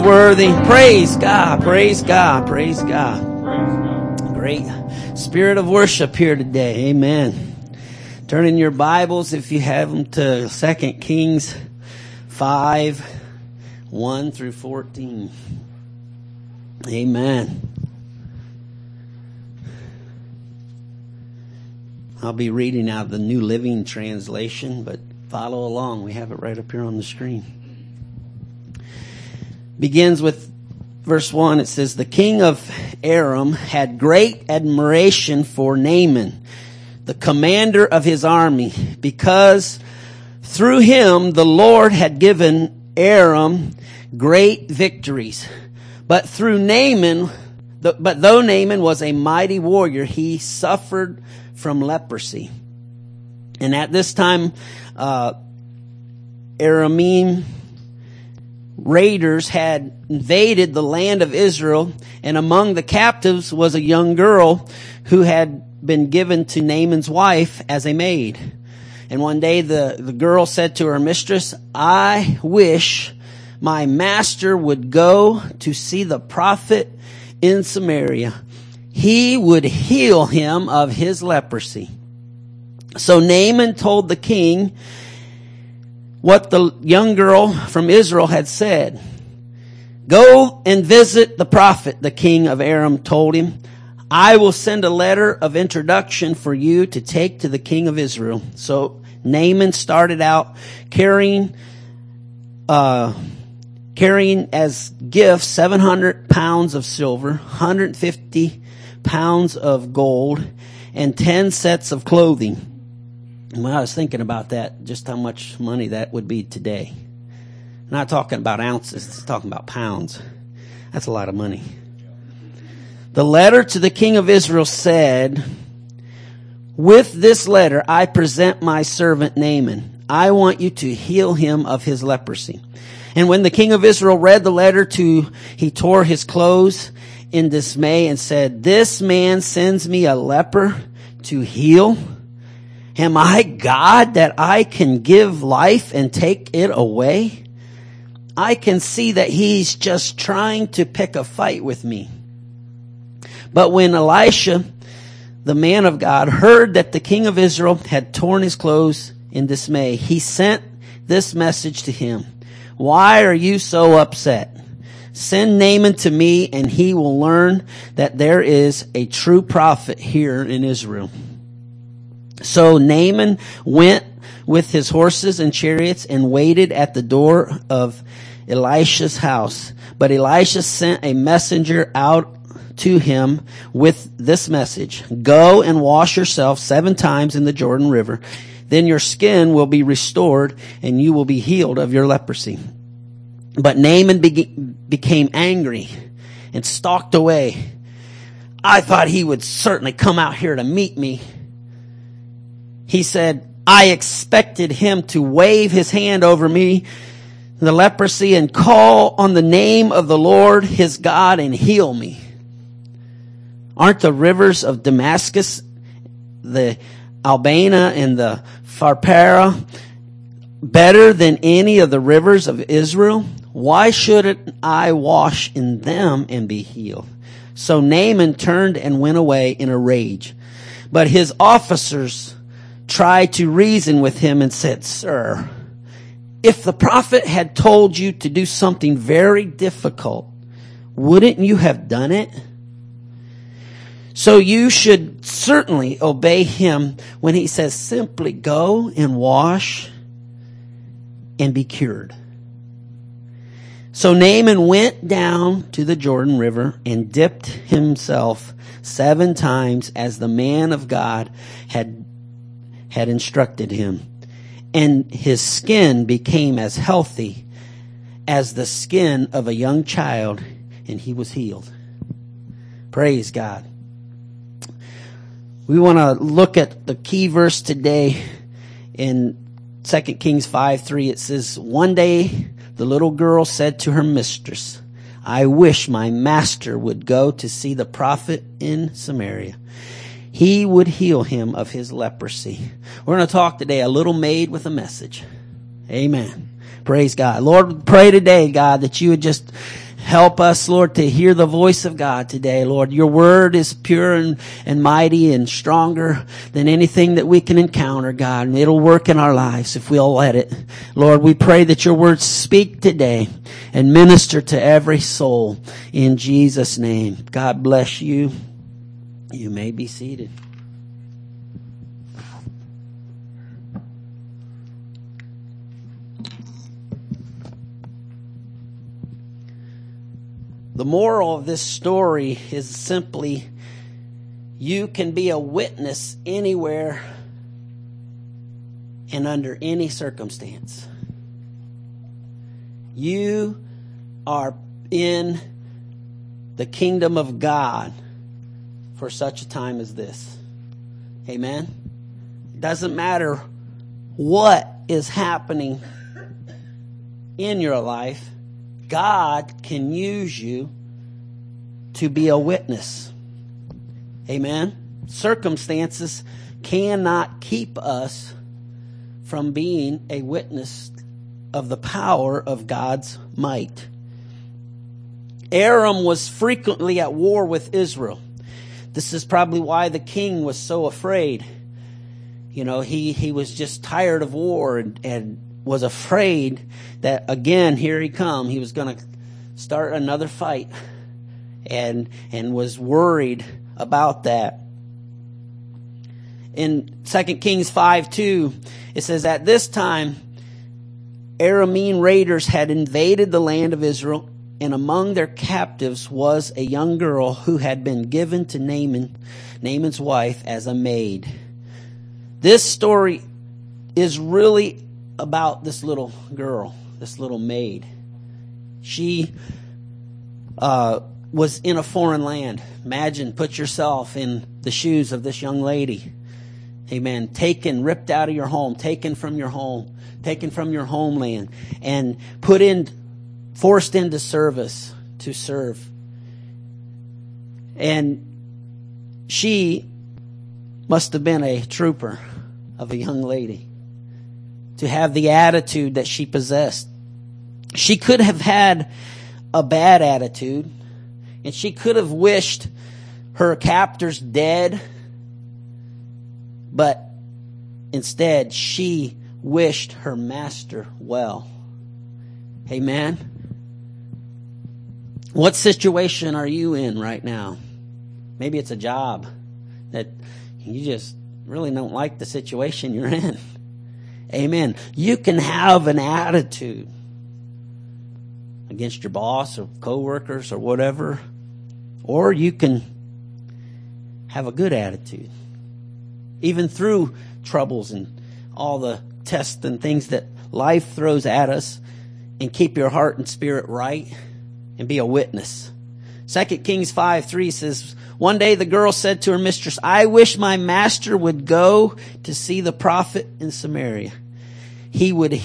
Worthy. Praise God. Praise God. Praise God. Great spirit of worship here today. Amen. Turn in your Bibles, if you have them, to 2 Kings 5, 1 through 14. Amen. I'll be reading out of the New Living Translation, but follow along. We have it right up here on the screen. Begins with verse 1. It says, "The king of Aram had great admiration for Naaman, the commander of his army, because through him the Lord had given Aram great victories. But though Naaman was a mighty warrior, he suffered from leprosy. And at this time, Aramean raiders had invaded the land of Israel, and among the captives was a young girl who had been given to Naaman's wife as a maid. And one day the girl said to her mistress, 'I wish my master would go to see the prophet in Samaria. He would heal him of his leprosy.' So Naaman told the king what the young girl from Israel had said. 'Go and visit the prophet,' the king of Aram told him. 'I will send a letter of introduction for you to take to the king of Israel.' So Naaman started out carrying as gifts 700 pounds of silver, 150 pounds of gold, and 10 sets of clothing." When I was thinking about that, just how much money that would be today. I'm not talking about ounces, it's talking about pounds. That's a lot of money. The letter to the king of Israel said, "With this letter I present my servant Naaman. I want you to heal him of his leprosy." And when the king of Israel read the letter, he tore his clothes in dismay and said, "This man sends me a leper to heal. Am I God that I can give life and take it away? I can see that he's just trying to pick a fight with me." But when Elisha, the man of God, heard that the king of Israel had torn his clothes in dismay, he sent this message to him: "Why are you so upset? Send Naaman to me, and he will learn that there is a true prophet here in Israel." So Naaman went with his horses and chariots and waited at the door of Elisha's house. But Elisha sent a messenger out to him with this message: "Go and wash yourself 7 times in the Jordan River. Then your skin will be restored and you will be healed of your leprosy." But Naaman became angry and stalked away. "I thought he would certainly come out here to meet me," he said. "I expected him to wave his hand over me, the leprosy, and call on the name of the Lord his God and heal me. Aren't the rivers of Damascus, the Albana and the Pharpara, better than any of the rivers of Israel? Why shouldn't I wash in them and be healed?" So Naaman turned and went away in a rage. But his officers tried to reason with him and said, "Sir, if the prophet had told you to do something very difficult, wouldn't you have done it? So you should certainly obey him when he says, simply go and wash and be cured." So Naaman went down to the Jordan River and dipped himself 7 times as the man of God had instructed him. And his skin became as healthy as the skin of a young child, and he was healed. Praise God. We want to look at the key verse today in 2 Kings 5:3. It says, "One day the little girl said to her mistress, 'I wish my master would go to see the prophet in Samaria. He would heal him of his leprosy.'" We're going to talk today, a little maid with a message. Amen. Praise God. Lord, pray today, God, that you would just Help us, Lord, to hear the voice of God today, Lord. Your word is pure and mighty and stronger than anything that we can encounter, God. And it'll work in our lives if we'll let it. Lord, we pray that your words speak today and minister to every soul in Jesus' name. God bless you. You may be seated. The moral of this story is simply, you can be a witness anywhere and under any circumstance. You are in the kingdom of God for such a time as this. Amen? It doesn't matter what is happening in your life. God can use you to be a witness. Amen? Circumstances cannot keep us from being a witness of the power of God's might. Aram was frequently at war with Israel. This is probably why the king was so afraid. You know, he was just tired of war and was afraid that, again, here he come. He was going to start another fight and was worried about that. In 2 Kings 5:2, it says, at this time, Aramean raiders had invaded the land of Israel, and among their captives was a young girl who had been given to Naaman's wife, as a maid. This story is really about this little girl, this little maid. She was in a foreign land. Imagine, put yourself in the shoes of this young lady. Amen. Taken, ripped out of your home, taken from your home, taken from your homeland, and forced into service to serve. And she must have been a trooper of a young lady to have the attitude that she possessed. She could have had a bad attitude, and she could have wished her captors dead, but instead she wished her master well. Amen. What situation are you in right now? Maybe it's a job that you just really don't like the situation you're in. Amen. You can have an attitude against your boss or coworkers or whatever, or you can have a good attitude. Even through troubles and all the tests and things that life throws at us, and keep your heart and spirit right and be a witness. 2 Kings 5:3 says, one day the girl said to her mistress, I wish my master would go to see the prophet in Samaria. He would